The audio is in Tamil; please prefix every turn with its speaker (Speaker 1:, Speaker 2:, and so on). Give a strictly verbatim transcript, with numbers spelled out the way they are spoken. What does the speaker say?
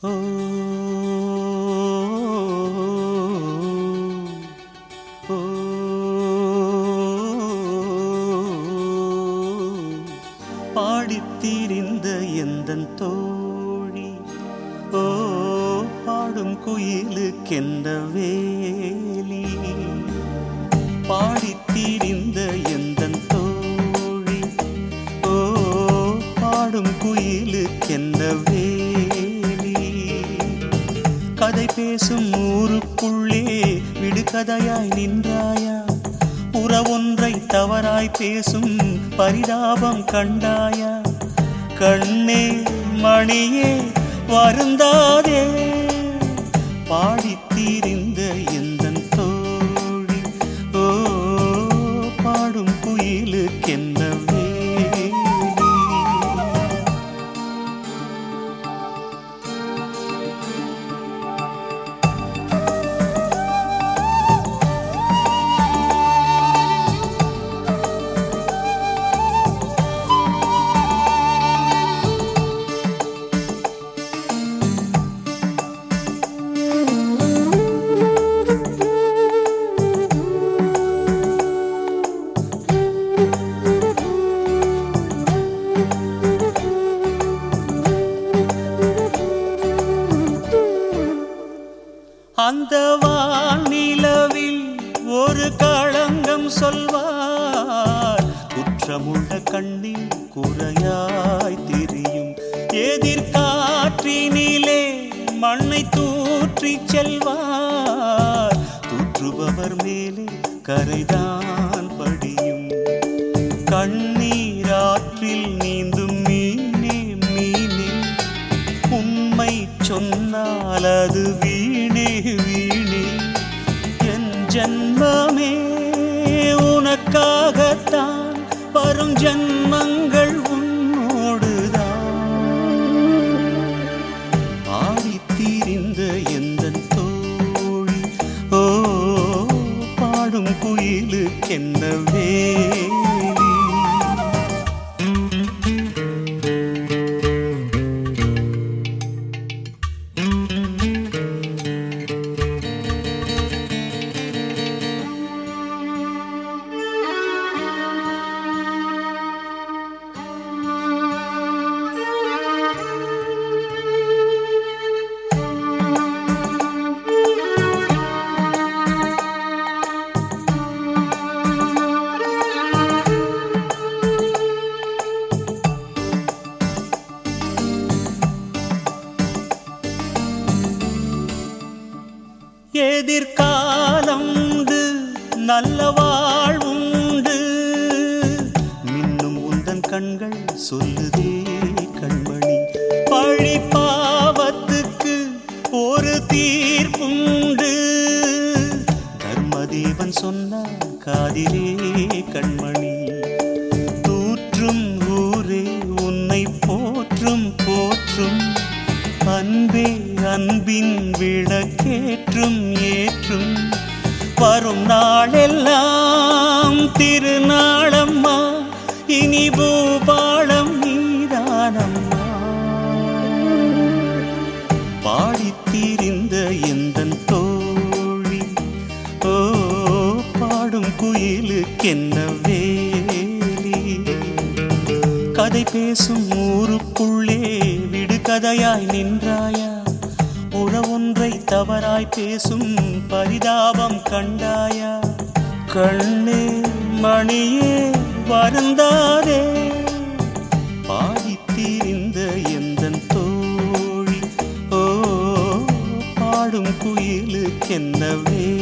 Speaker 1: ஓ ஓ பாடித்தீரிந்த எந்தன் தோழி ஓ பாடும் குயிலுக்கெந்த வேலி பாடித்தீரிந்த எந்தன் தோழி ஓ பாடும் குயிலுக்கெந்த வேலி கதை பேசும் ஊருக்குள்ளே விடுகதையாய் நின்றாயா உறவொன்றை தவறாய் பேசும் பரிதாபம் கண்டாயா கண்ணே மணியே வருந்தாதே பாடித்தீரிந்த எந்தன் தோழி ஓ பாடும் குயிலுக்கென்ன வேலி அந்த வானிலவில் ஒரு களங்கம் சொல்வார் குற்றமுள்ள கண்ணில் குறையாய் தெரியும் எதிர்காற்றினிலே மண்ணை தூற்றி செல்வார் தூற்றுபவர் மேலே கரைதான் படியும் கண்ணீராற்றில் நீந்தும் மீனே மீனே உண்மை சொன்னால் அது வீணே வீணே என் ஜன்மமே உனக்காகத்தான் வரும் ஜன்மங்கள் உன்னோடுதான் பாடித்தீரிந்த எந்தன் தோழி ஓ பாடும் குயிலுக்கென்ன வேலி எதிர்காலம் உண்டு நல்ல வாழ்வுண்டு மின்னும் உந்தன் கண்கள் சொல்லுதே கண்மணி பழி பாவத்துக்கு ஒரு தீர்ப்புண்டு தர்மதேவன் சொன்னான் காதிலே கண்மணி தூற்றும் ஊரே உன்னை போற்றும் போற்றும் அன்பே அன்பின் விளக்கேற்றும் ஏற்றும் வரும் நாளெல்லாம் திருநாளம்மா இனி பூபாளம் நீதானம்மா பாடித்தீரிந்த எந்தன் தோழி ஓ பாடும் குயிலுக்கென்ன வேலி கதை பேசும் ஊருக்குள்ளே விடுகதையாய் நின்றாயா உறவொன்றை தவறாய் பேசும் பரிதாபம் கண்டாயா கண்ணே மணியே வருந்தாதே பாடித்தீரிந்த எந்தன் தோழி ஓ பாடும் குயிலுக்கென்ன வேலி